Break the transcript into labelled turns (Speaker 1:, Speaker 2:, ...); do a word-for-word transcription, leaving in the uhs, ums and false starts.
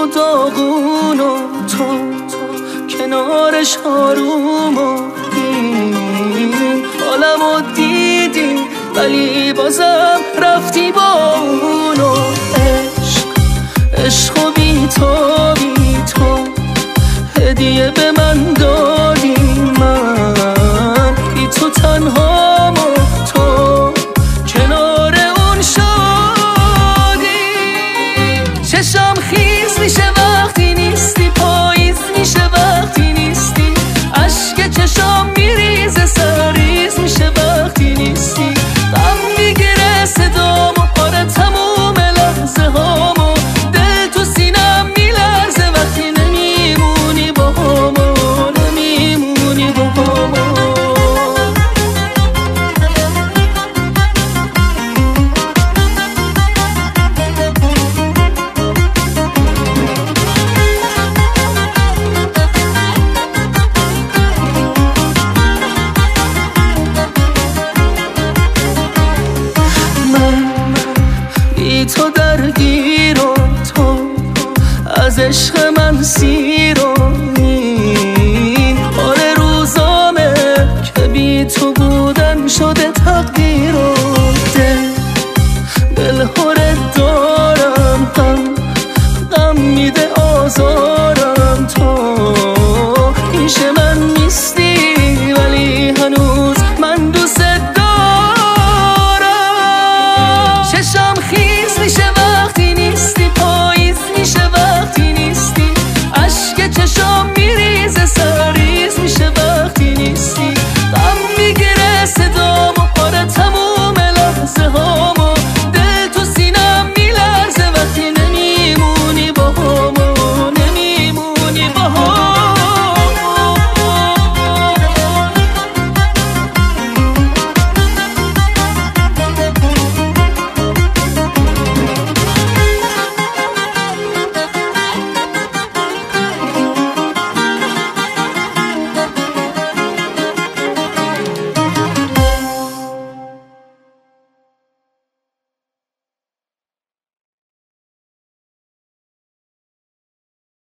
Speaker 1: و داغون و تو کنارش آروم و این حالمو دیدی ولی بازم رفتی با اون و عشق عشق و بی تو بی تو هدیه به من دادی من بی تو تنهام و تو کنار اون شادی چشم خیز میشه وقتی نیستی پاییز میشه وقتی نیستی اشک چشم میریزه سرریز میشه وقتی نیستی غم میگیره صدامو آره تموم لحظه هامو دل تو سینم میلرزه وقتی نمیمونی با همو نمیمونی با همو تو درگیر و تو از عشق من سیر و این آره روزامه که بی تو بودن شده تقدیر و دل دل هره